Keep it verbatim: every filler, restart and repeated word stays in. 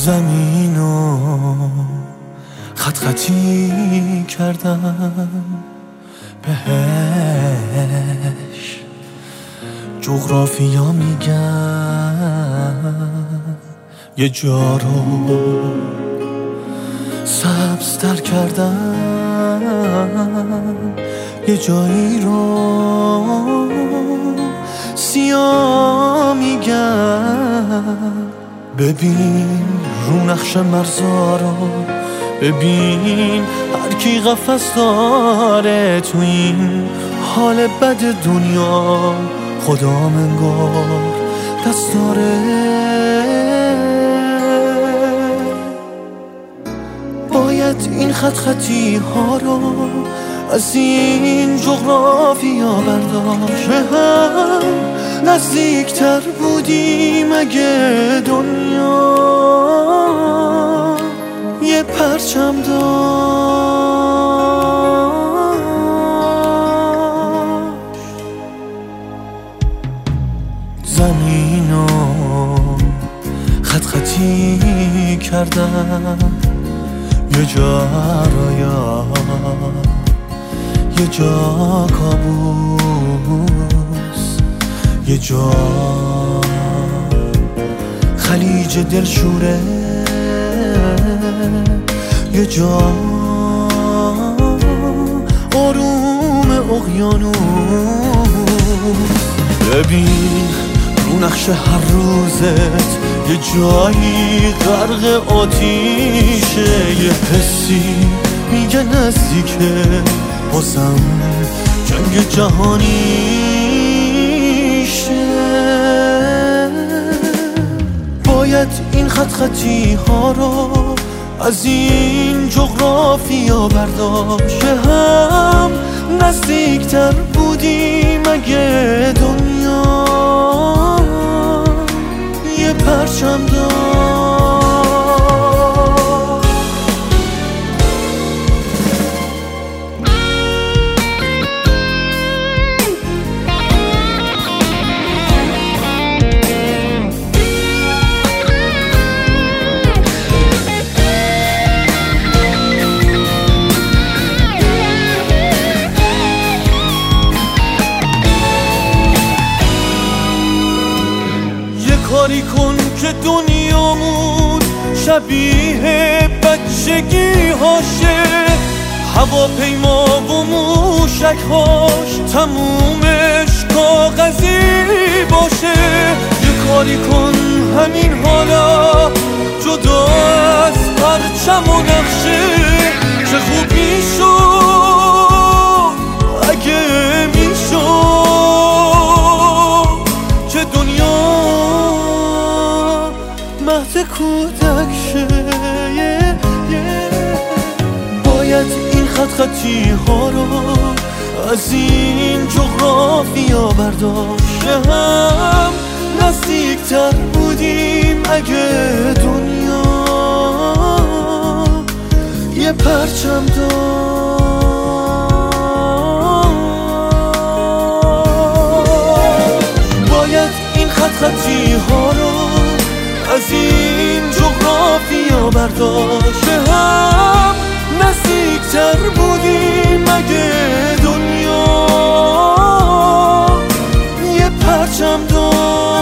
زمینو خط خطی کردم بهش، جغرافیا میگن یه جا رو سبزتر کردم، یه جایی رو سیاه میگن. ببین رو نقش مرزا رو، ببین هر کی قفس داره تو این حال بد دنیا. خدا منگار دست داره، باید این خط خطی ها رو از این جغرافیا برداشت. به هم نزدیکتر بودیم اگه دنیا یه پرچم داشت. زمینو خط خطی کردم، یه جا رویا یه جا کابوس، یه جا خلیج دلشوره، یه جا آروم اقیانوس. ببین رو نقش هر روزت یه جایی غرق آتیشه، یه حسی میگه نزدیکه بازم جنگ جهانیشه. باید این خط خطی ها رو از این جغرافیا برداشت. به هم نزدیکتر بودیم اگه دنیا یه پرچم داشت. کاری کن که دنیامون شبیه بچگی هاشه، هواپیما و موشک هاش تمومش کاغذی باشه. یه کاری کن همین حالا جدا از پرچم و نقشه، چه خوب میشد اگه میشد که دنیا مهد کودک شه. باید این خط خطی ها رو از این جغرافیا برداشت. هم نزدیکتر بودیم اگه دنیا یه پرچم داشت. باید این خط خطی ها رو از این جغرافیا برداشت. هم نزدیکتر بودیم اگه دنیا یه پرچم داشت.